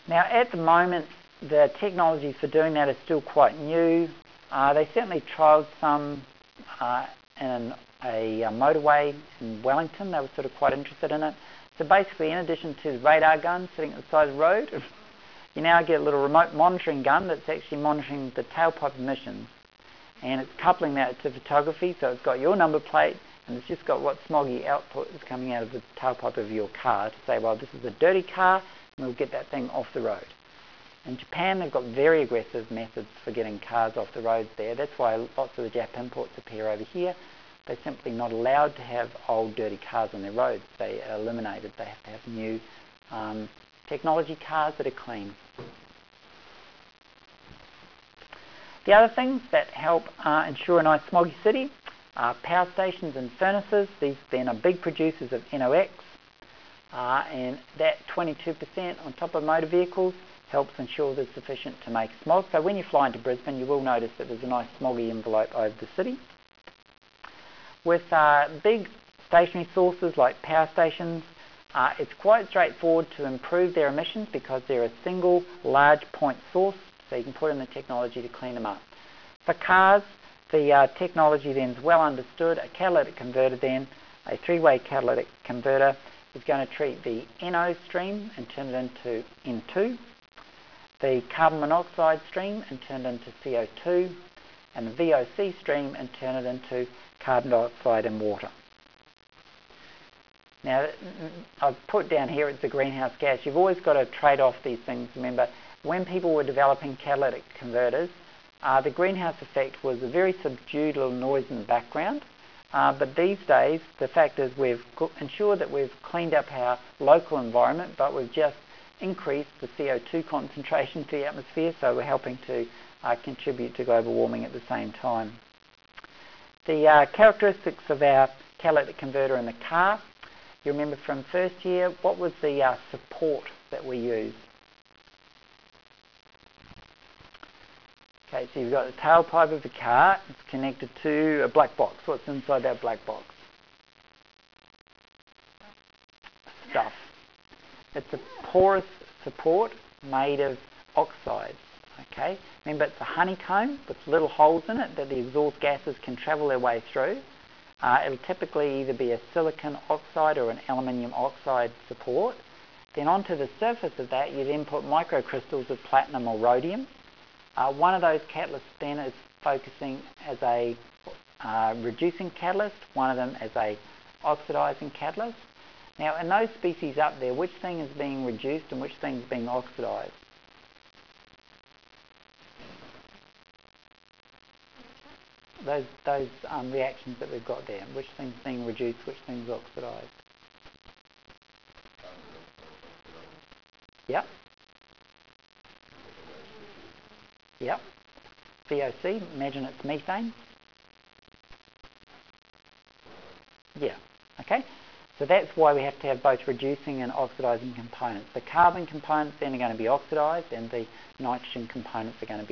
Now, at the moment, the technology for doing that is still quite new. They certainly trialled some in a motorway in Wellington. They were sort of quite interested in it. So basically, in addition to the radar gun sitting at the side of the road, you now get a little remote monitoring gun that's actually monitoring the tailpipe emissions. And it's coupling that to photography, so it's got your number plate, and it's just got what smoggy output is coming out of the tailpipe of your car to say, well, this is a dirty car, and we'll get that thing off the road. In Japan, they've got very aggressive methods for getting cars off the roads there. That's why lots of the Jap imports appear over here. They're simply not allowed to have old, dirty cars on their roads. They are eliminated. They have to have new technology cars that are clean. The other things that help ensure a nice smoggy city are power stations and furnaces. These then are big producers of NOx. And that 22% on top of motor vehicles helps ensure there's sufficient to make smog. So when you fly into Brisbane, you will notice that there's a nice smoggy envelope over the city. With big stationary sources like power stations, it's quite straightforward to improve their emissions because they're a single large point source, so you can put in the technology to clean them up. For cars, the technology then is well understood. A catalytic converter then, a three-way catalytic converter, is going to treat the NO stream and turn it into N2, the carbon monoxide stream and turn it into CO2, and the VOC stream and turn it into carbon dioxide and water. Now, I've put down here it's the greenhouse gas. You've always got to trade off these things. Remember, when people were developing catalytic converters, the greenhouse effect was a very subdued little noise in the background. But these days, the fact is we've ensured that we've cleaned up our local environment, but we've just increased the CO2 concentration to the atmosphere, so we're helping to contribute to global warming at the same time. The characteristics of our catalytic converter in the car, you remember from first year, what was the support that we used? Okay, so you've got the tailpipe of the car, it's connected to a black box. What's inside that black box? Stuff. It's a porous support made of oxides. Okay, remember it's a honeycomb with little holes in it that the exhaust gases can travel their way through. It'll typically either be a silicon oxide or an aluminium oxide support. Then onto the surface of that, you then put microcrystals of platinum or rhodium. One of those catalysts then is focusing as a reducing catalyst, one of them as a oxidizing catalyst. Now, in those species up there, which thing is being reduced and which thing is being oxidized? Those reactions that we've got there, which thing's being reduced, which thing's oxidized? Yep. Yep. VOC, imagine it's methane. Yeah, okay. So that's why we have to have both reducing and oxidizing components. The carbon components then are going to be oxidized and the nitrogen components are going to be